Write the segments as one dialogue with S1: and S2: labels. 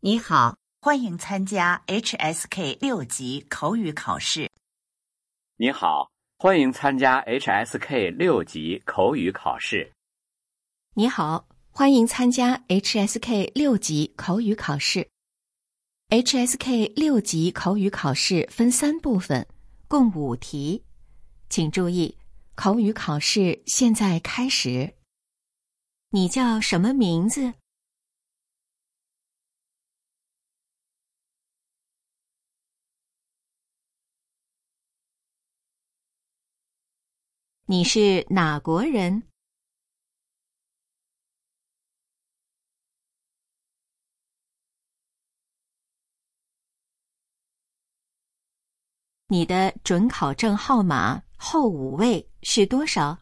S1: 你好，欢迎参加 HSK 6级口语考试。
S2: 你好，欢迎参加 HSK 6级口语考试。
S3: 你好，欢迎参加 HSK 6级口语考试。HSK 6级口语考试分3部分，共5题。请注意，口语考试现在开始。你叫什么名字？你是哪国人？你的准考证号码后5位是多少？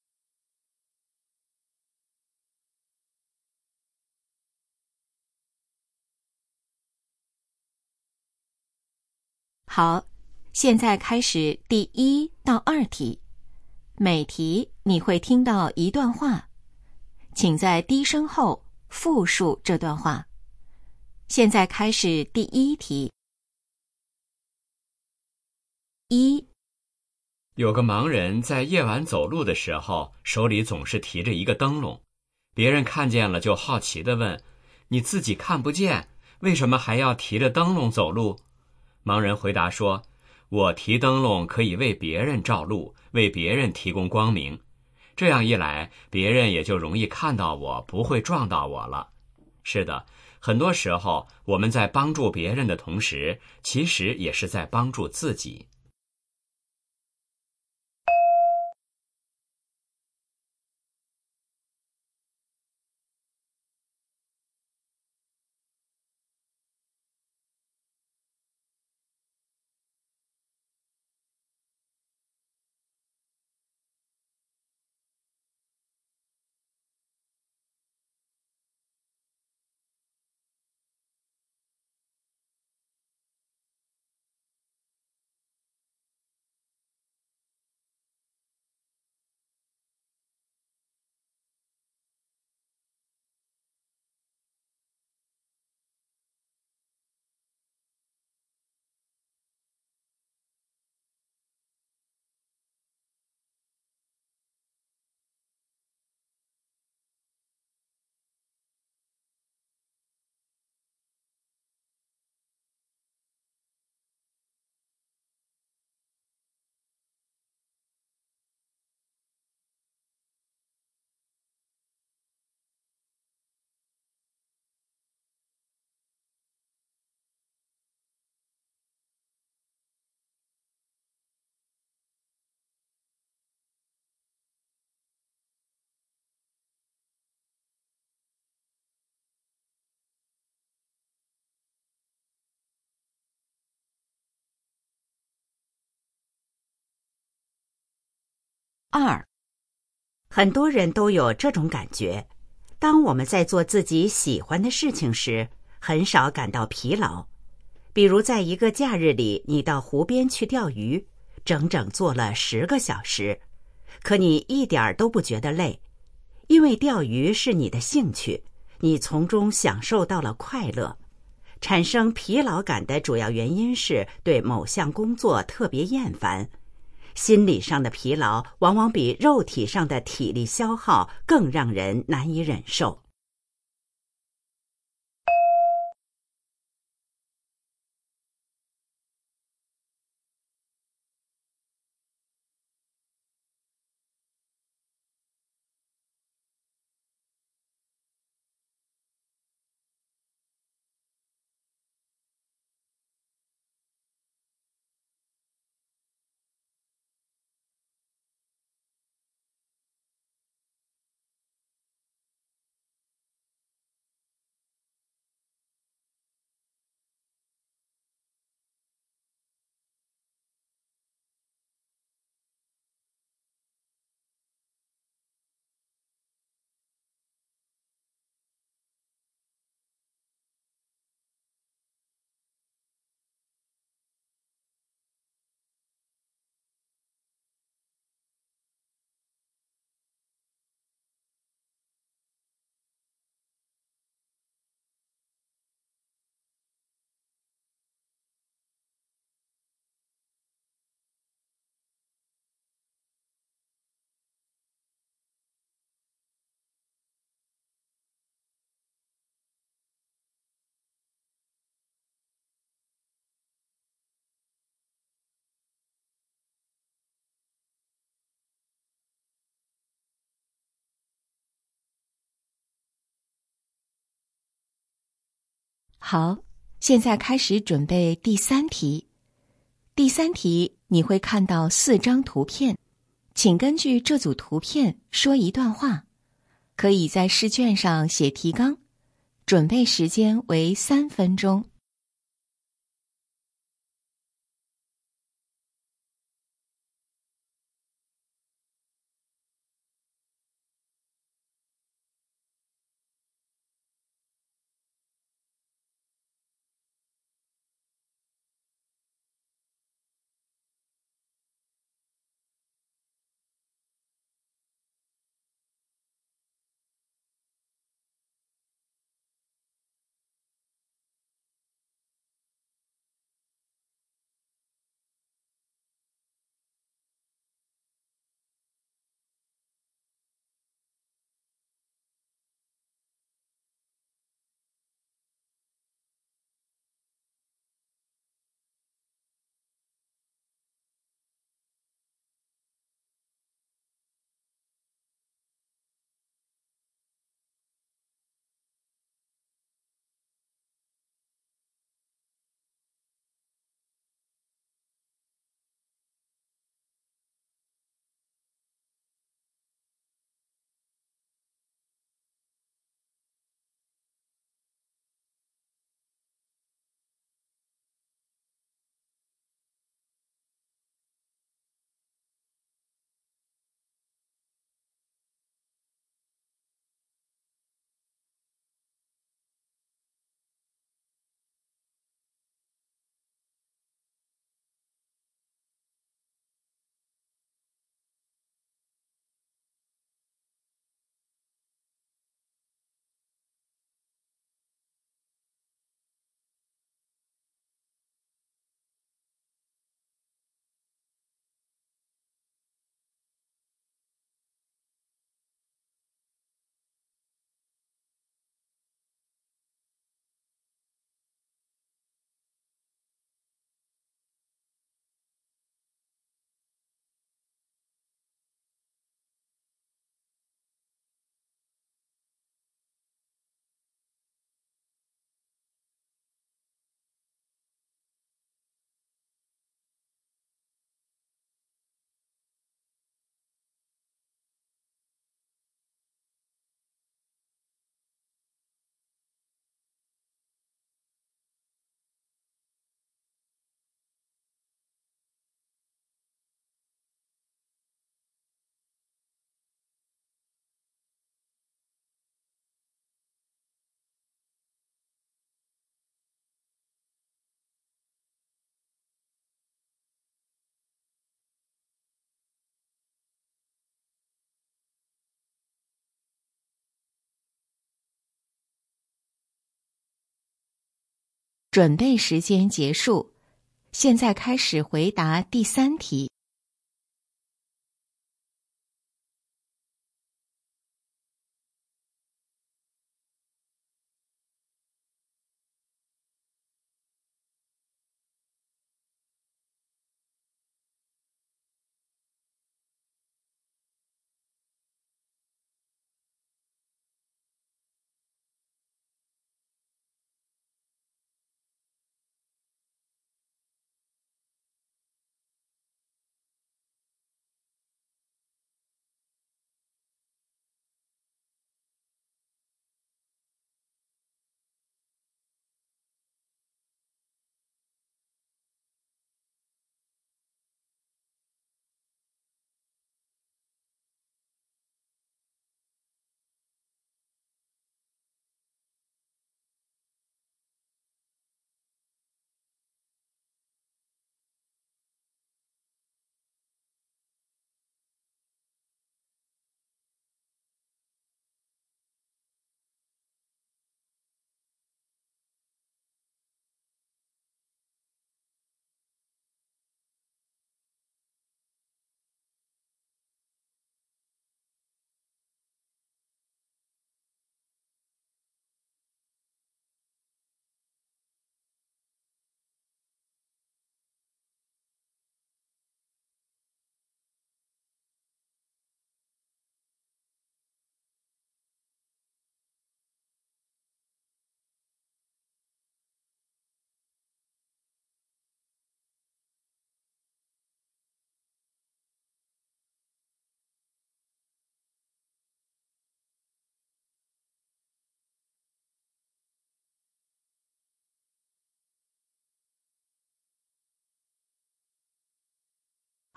S3: 好，现在开始第1到2题。每题你会听到一段话，请在低声后复述这段话。现在开始第1题。1.
S2: 有个盲人在夜晚走路的时候，手里总是提着一个灯笼。别人看见了就好奇地问：“你自己看不见，为什么还要提着灯笼走路？”盲人回答说：“我提灯笼可以为别人照路，为别人提供光明。这样一来，别人也就容易看到我，不会撞到我了。”是的，很多时候我们在帮助别人的同时，其实也是在帮助自己。
S3: 2.
S1: 很多人都有这种感觉，当我们在做自己喜欢的事情时，很少感到疲劳。比如在一个假日里，你到湖边去钓鱼，整整做了10个小时，可你一点都不觉得累，因为钓鱼是你的兴趣，你从中享受到了快乐。产生疲劳感的主要原因是对某项工作特别厌烦。心理上的疲劳往往比肉体上的体力消耗更让人难以忍受。
S3: 好，现在开始准备第3题。第3题你会看到4张图片，请根据这组图片说一段话，可以在试卷上写提纲，准备时间为3分钟。准备时间结束，现在开始回答第3题。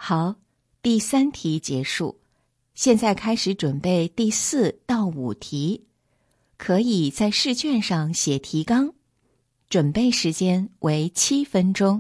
S3: 好，第3题结束，现在开始准备第4到5题，可以在试卷上写提纲，准备时间为7分钟。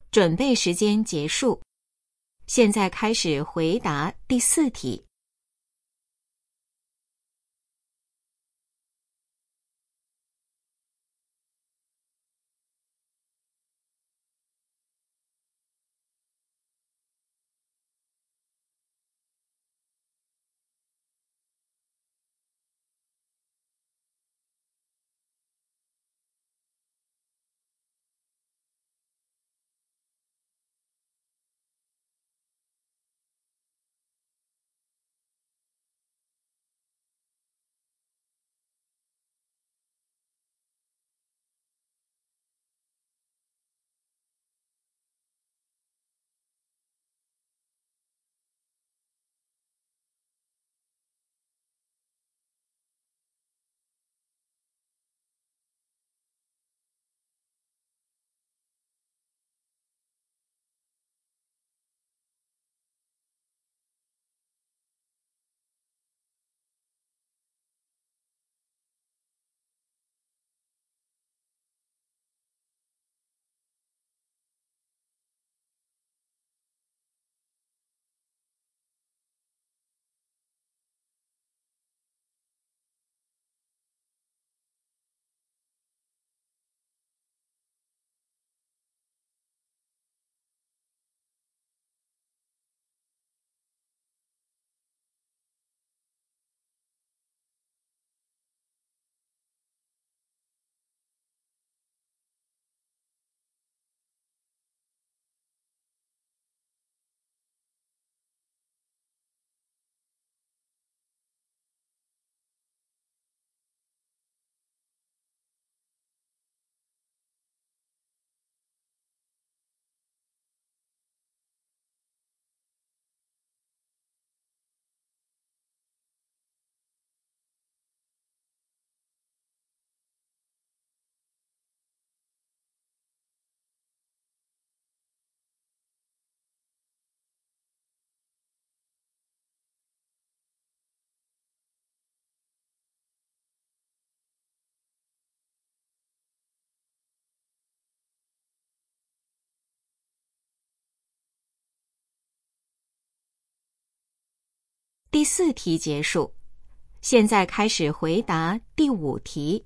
S3: 准备时间结束。现在开始回答第4题。第4题结束。现在开始回答第5题。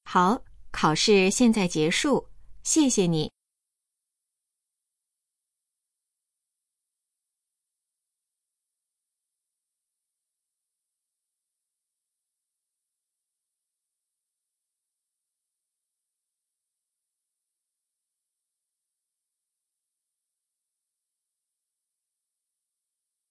S3: 好，考试现在结束，谢谢你。